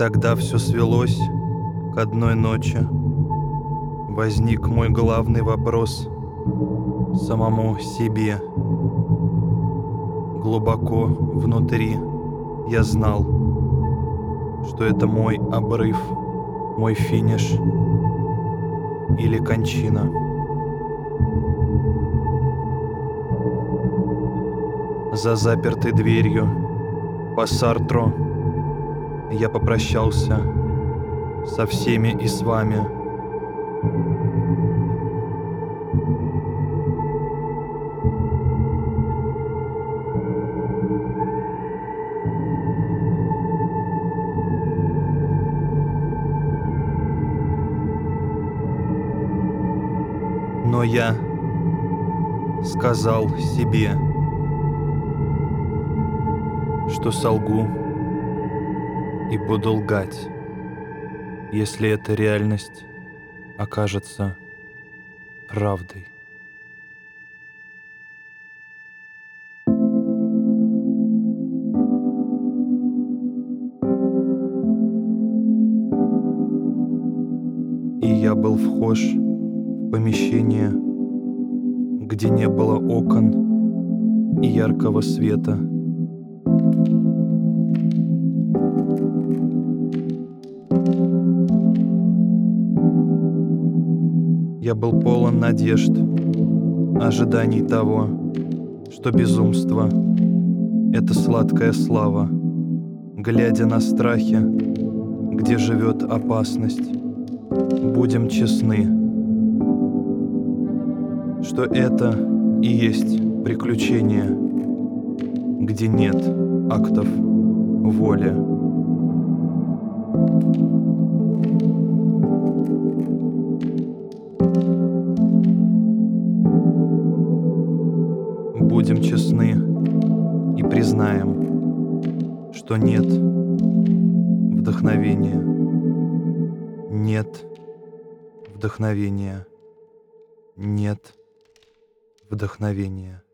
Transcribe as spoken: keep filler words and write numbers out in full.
тогда все свелось к одной ночи. Возник мой главный вопрос самому себе. Глубоко внутри я знал, что это мой обрыв, мой финиш или кончина. За запертой дверью по Сартру я попрощался со всеми и с вами. Но я сказал себе, что солгу и буду лгать, если эта реальность окажется правдой. И я был вхож в помещение, где не было окон и яркого света. Я был полон надежд, ожиданий того, что безумство — это сладкая слава, глядя на страхи, где живет опасность. Будем честны, что это и есть приключение, где нет актов воли. Будем честны и признаем, что нет вдохновения. Нет вдохновения. Нет вдохновения.